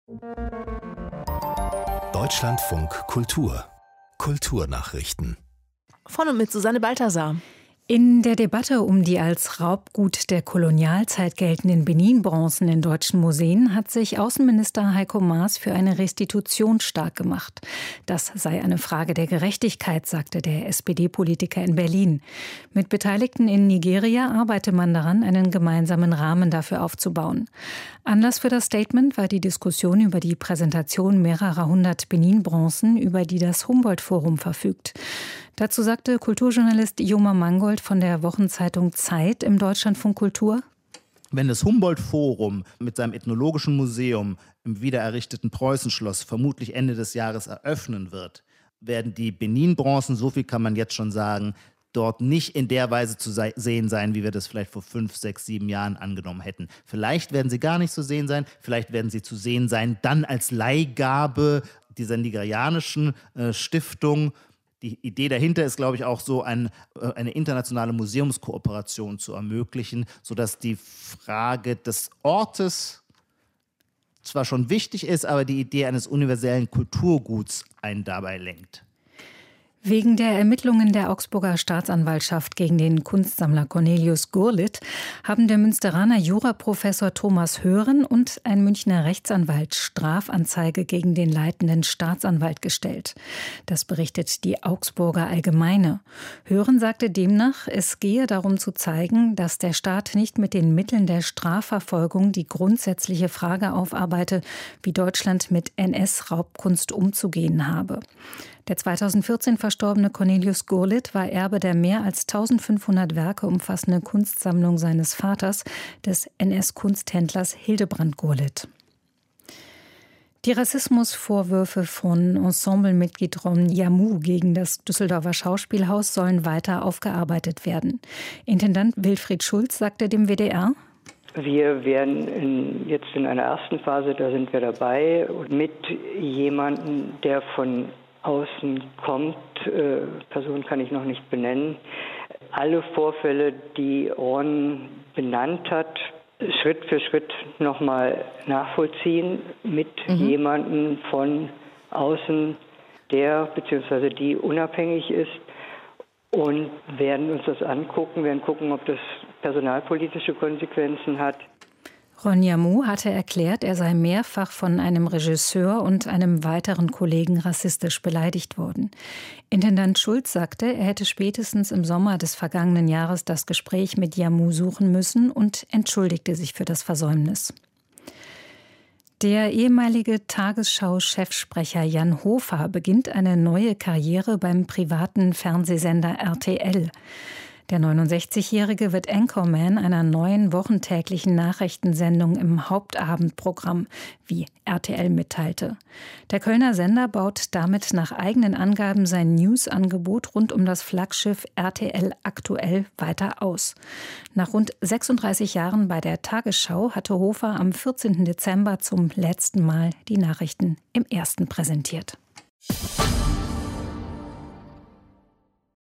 Deutschlandfunk Kultur. Kulturnachrichten. Von und mit Susanne Balthasar. In der Debatte um die als Raubgut der Kolonialzeit geltenden Benin-Bronzen in deutschen Museen hat sich Außenminister Heiko Maas für eine Restitution stark gemacht. Das sei eine Frage der Gerechtigkeit, sagte der SPD-Politiker in Berlin. Mit Beteiligten in Nigeria arbeite man daran, einen gemeinsamen Rahmen dafür aufzubauen. Anlass für das Statement war die Diskussion über die Präsentation mehrerer hundert Benin-Bronzen, über die das Humboldt-Forum verfügt. Dazu sagte Kulturjournalist Joma Mangold von der Wochenzeitung Zeit im Deutschlandfunk Kultur: Wenn das Humboldt-Forum mit seinem ethnologischen Museum im wiedererrichteten Preußenschloss vermutlich Ende des Jahres eröffnen wird, werden die Benin-Bronzen, so viel kann man jetzt schon sagen, dort nicht in der Weise zu sehen sein, wie wir das vielleicht vor 5, 6, 7 Jahren angenommen hätten. Vielleicht werden sie gar nicht zu sehen sein, vielleicht werden sie zu sehen sein, dann als Leihgabe dieser nigerianischen Stiftung. Die Idee dahinter ist, glaube ich, auch so eine internationale Museumskooperation zu ermöglichen, sodass die Frage des Ortes zwar schon wichtig ist, aber die Idee eines universellen Kulturguts einen dabei lenkt. Wegen der Ermittlungen der Augsburger Staatsanwaltschaft gegen den Kunstsammler Cornelius Gurlitt haben der Münsteraner Juraprofessor Thomas Hören und ein Münchner Rechtsanwalt Strafanzeige gegen den leitenden Staatsanwalt gestellt. Das berichtet die Augsburger Allgemeine. Hören sagte demnach, es gehe darum zu zeigen, dass der Staat nicht mit den Mitteln der Strafverfolgung die grundsätzliche Frage aufarbeite, wie Deutschland mit NS-Raubkunst umzugehen habe. Der 2014 verstorbene Cornelius Gurlitt war Erbe der mehr als 1500 Werke umfassenden Kunstsammlung seines Vaters, des NS-Kunsthändlers Hildebrand Gurlitt. Die Rassismusvorwürfe von Ensemblemitglied Ron Yamu gegen das Düsseldorfer Schauspielhaus sollen weiter aufgearbeitet werden. Intendant Wilfried Schulz sagte dem WDR: Wir werden jetzt in einer ersten Phase, da sind wir dabei, mit jemandem, der von außen kommt, Person kann ich noch nicht benennen, alle Vorfälle, die Ron benannt hat, Schritt für Schritt nochmal nachvollziehen mit jemandem von außen, der bzw. die unabhängig ist, und werden uns das angucken, werden gucken, ob das personalpolitische Konsequenzen hat. Ron Yamu hatte erklärt, er sei mehrfach von einem Regisseur und einem weiteren Kollegen rassistisch beleidigt worden. Intendant Schulz sagte, er hätte spätestens im Sommer des vergangenen Jahres das Gespräch mit Yamu suchen müssen und entschuldigte sich für das Versäumnis. Der ehemalige Tagesschau-Chefsprecher Jan Hofer beginnt eine neue Karriere beim privaten Fernsehsender RTL. Der 69-Jährige wird Anchorman einer neuen wochentäglichen Nachrichtensendung im Hauptabendprogramm, wie RTL mitteilte. Der Kölner Sender baut damit nach eigenen Angaben sein News-Angebot rund um das Flaggschiff RTL Aktuell weiter aus. Nach rund 36 Jahren bei der Tagesschau hatte Hofer am 14. Dezember zum letzten Mal die Nachrichten im Ersten präsentiert.